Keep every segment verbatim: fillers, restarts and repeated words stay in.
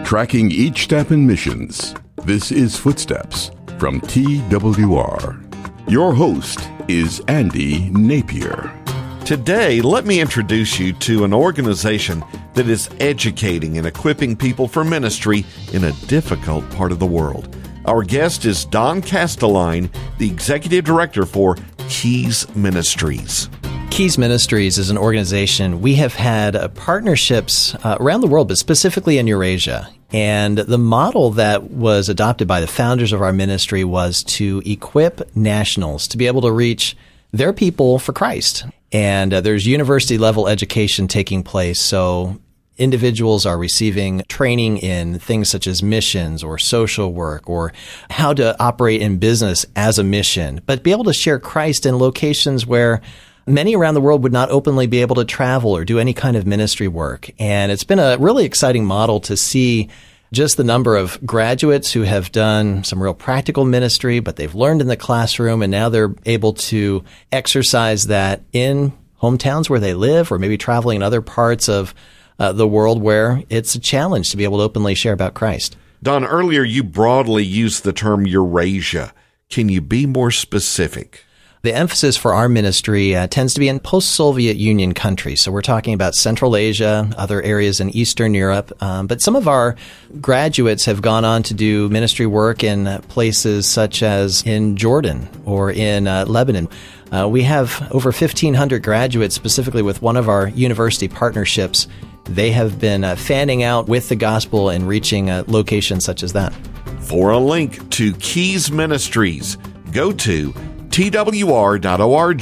tracking each step in missions. This is Footsteps from T W R. Your host is Andy Napier. Today, let me introduce you to an organization that is educating and equipping people for ministry in a difficult part of the world. Our guest is Don Castelline, the Executive Director for Keys Ministries. Keys Ministries is an organization. We have had uh, partnerships uh, around the world, but specifically in Eurasia. And the model that was adopted by the founders of our ministry was to equip nationals to be able to reach their people for Christ. And uh, there's university-level education taking place, so individuals are receiving training in things such as missions or social work or how to operate in business as a mission, but be able to share Christ in locations where many around the world would not openly be able to travel or do any kind of ministry work. And it's been a really exciting model to see just the number of graduates who have done some real practical ministry, but they've learned in the classroom, and now they're able to exercise that in hometowns where they live or maybe traveling in other parts of uh, the world where it's a challenge to be able to openly share about Christ. Don, earlier you broadly used the term Eurasia. Can you be more specific? The emphasis for our ministry uh, tends to be in post-Soviet Union countries. So we're talking about Central Asia, other areas in Eastern Europe. Um, but some of our graduates have gone on to do ministry work in uh, places such as in Jordan or in uh, Lebanon. Uh, we have over fifteen hundred graduates, specifically with one of our university partnerships. They have been uh, fanning out with the gospel and reaching uh, locations such as that. For a link to Keys Ministries, go to twr.org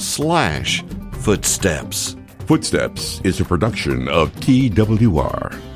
slash footsteps. Footsteps is a production of T W R.